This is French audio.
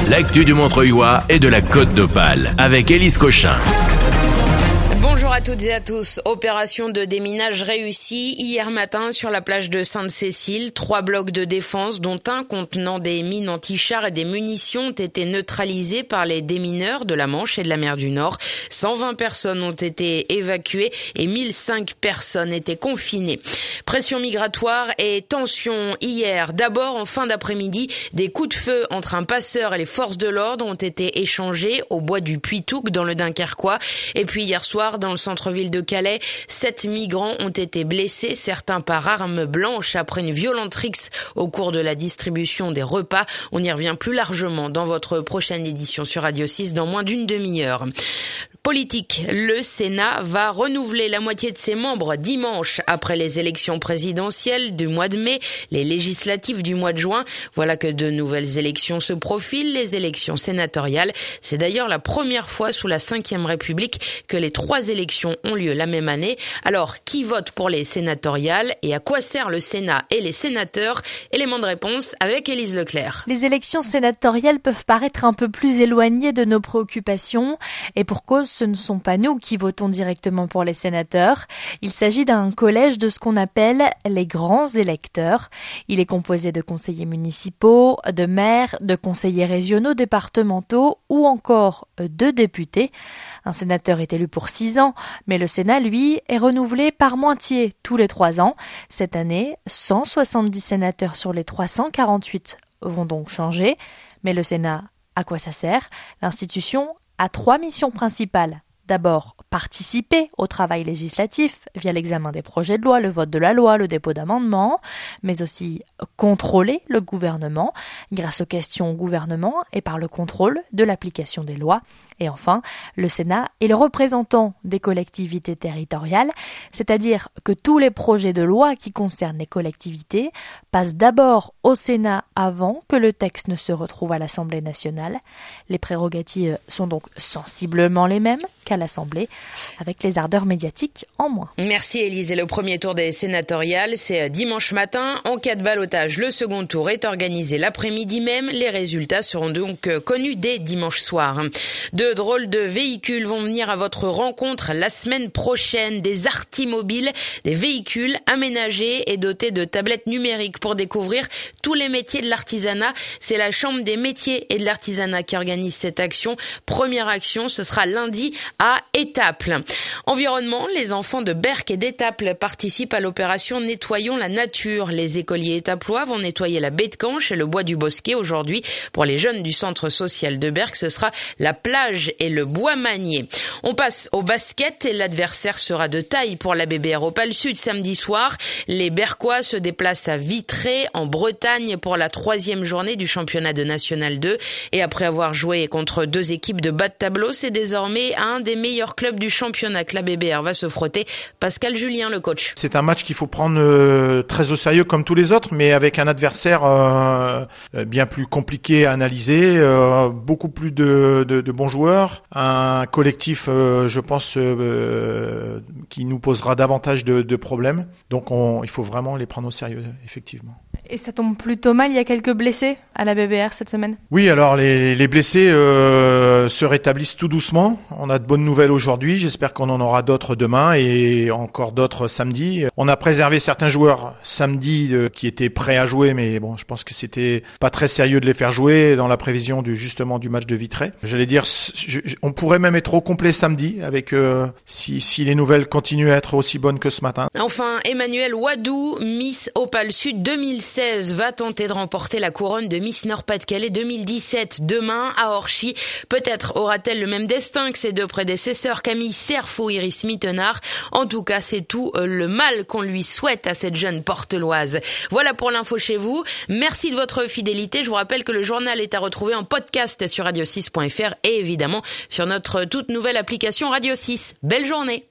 l'actu du Montreuilois et de la Côte d'Opale avec Élise Cochin. Bonjour à toutes et à tous. Opération de déminage réussie hier matin sur la plage de Sainte-Cécile. 3 blocs de défense, dont un contenant des mines anti-chars et des munitions, ont été neutralisés par les démineurs de la Manche et de la mer du Nord. 120 personnes ont été évacuées et 1005 personnes étaient confinées. Pression migratoire et tension hier. D'abord, en fin d'après-midi, des coups de feu entre un passeur et les forces de l'ordre ont été échangés au bois du Puy-Touc dans le Dunkerquois. Et puis hier soir, dans le centre-ville de Calais, 7 migrants ont été blessés, certains par arme blanche après une violente rixe au cours de la distribution des repas. On y revient plus largement dans votre prochaine édition sur Radio 6 dans moins d'une demi-heure. Politique, le Sénat va renouveler la moitié de ses membres dimanche après les élections présidentielles du mois de mai, les législatives du mois de juin. Voilà que de nouvelles élections se profilent, les élections sénatoriales. C'est d'ailleurs la première fois sous la Ve République que les 3 élections ont lieu la même année. Alors, qui vote pour les sénatoriales et à quoi sert le Sénat et les sénateurs? Élément de réponse avec Élise Leclerc. Les élections sénatoriales peuvent paraître un peu plus éloignées de nos préoccupations et pour cause, ce ne sont pas nous qui votons directement pour les sénateurs. Il s'agit d'un collège de ce qu'on appelle les grands électeurs. Il est composé de conseillers municipaux, de maires, de conseillers régionaux, départementaux ou encore de députés. Un sénateur est élu pour 6 ans, mais le Sénat, lui, est renouvelé par moitié tous les 3 ans. Cette année, 170 sénateurs sur les 348 vont donc changer. Mais le Sénat, à quoi ça sert? L'institution a 3 missions principales. D'abord, participer au travail législatif via l'examen des projets de loi, le vote de la loi, le dépôt d'amendements, mais aussi contrôler le gouvernement grâce aux questions au gouvernement et par le contrôle de l'application des lois. Et enfin, le Sénat est le représentant des collectivités territoriales, c'est-à-dire que tous les projets de loi qui concernent les collectivités passent d'abord au Sénat avant que le texte ne se retrouve à l'Assemblée nationale. Les prérogatives sont donc sensiblement les mêmes qu'à l'Assemblée, avec les ardeurs médiatiques en moins. Merci Élise. Et le premier tour des sénatoriales, c'est dimanche matin. En cas de ballottage, le second tour est organisé l'après-midi même. Les résultats seront donc connus dès dimanche soir. 2 drôles de véhicules vont venir à votre rencontre la semaine prochaine. Des artimobiles, des véhicules aménagés et dotés de tablettes numériques pour découvrir tous les métiers de l'artisanat. C'est la Chambre des métiers et de l'artisanat qui organise cette action. Première action, ce sera lundi à Étaples. Environnement, les enfants de Berck et d'Étaples participent à l'opération Nettoyons la nature. Les écoliers étaplois vont nettoyer la baie de Canche et le bois du Bosquet. Aujourd'hui, pour les jeunes du centre social de Berck, ce sera la plage et le bois manier. On passe au basket et l'adversaire sera de taille pour la BBR Opale Sud samedi soir. Les Berquois se déplacent à Vitré en Bretagne pour la 3e journée du championnat de National 2 et après avoir joué contre 2 équipes de bas de tableau, c'est désormais un des meilleurs clubs du championnat que la BBR va se frotter. Pascal Julien, le coach. C'est un match qu'il faut prendre très au sérieux comme tous les autres, mais avec un adversaire bien plus compliqué à analyser, beaucoup plus de bons joueurs, un collectif, je pense, qui nous posera davantage de problèmes. Donc il faut vraiment les prendre au sérieux, effectivement. Et ça tombe plutôt mal, il y a quelques blessés à la BBR cette semaine? Oui, alors les blessés se rétablissent tout doucement. On a de bonnes nouvelles aujourd'hui, j'espère qu'on en aura d'autres demain et encore d'autres samedi. On a préservé certains joueurs samedi qui étaient prêts à jouer, mais bon, je pense que c'était pas très sérieux de les faire jouer dans la prévision justement du match de Vitré. J'allais dire, on pourrait même être au complet samedi avec si les nouvelles continuent à être aussi bonnes que ce matin. Enfin, Emmanuel Wadou, Miss Opale Sud 2016, va tenter de remporter la couronne de Miss Nord-Pas-de-Calais 2017 demain à Orchy. Peut-être aura-t-elle le même destin que ses 2 prédécesseurs, Camille Cerf ou Iris Mittenard. En tout cas, c'est tout le mal qu'on lui souhaite à cette jeune porteloise. Voilà pour l'info chez vous. Merci de votre fidélité. Je vous rappelle que le journal est à retrouver en podcast sur radio6.fr et évidemment sur notre toute nouvelle application Radio 6. Belle journée.